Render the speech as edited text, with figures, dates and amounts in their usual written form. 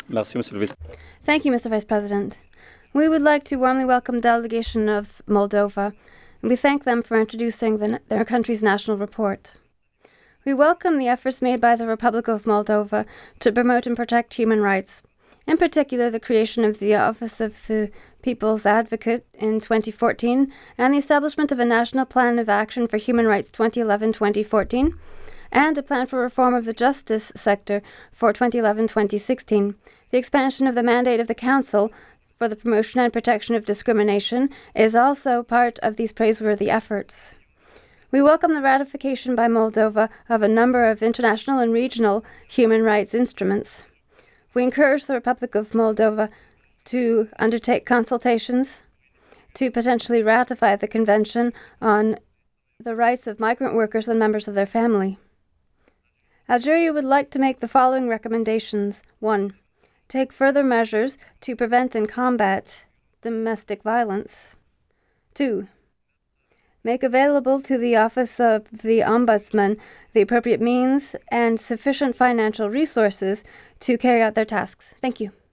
Merci, Monsieur le Vice. Thank you, Mr. Vice President. We would like to warmly welcome the delegation of Moldova, and we thank them for introducing their country's national report. We welcome the efforts made by the Republic of Moldova to promote and protect human rights, in particular the creation of the Office of the People's Advocate in 2014 and the establishment of a National Plan of Action for Human Rights 2011-2014 and a plan for reform of the justice sector for 2011-2016. The expansion of the mandate of the Council for the promotion and protection of discrimination is also part of these praiseworthy efforts. We welcome the ratification by Moldova of a number of international and regional human rights instruments. We encourage the Republic of Moldova to undertake consultations to potentially ratify the Convention on the Rights of Migrant Workers and Members of their Family. Algeria would like to make the following recommendations. 1. Take further measures to prevent and combat domestic violence. 2. Make available to the Office of the Ombudsman the appropriate means and sufficient financial resources to carry out their tasks. Thank you.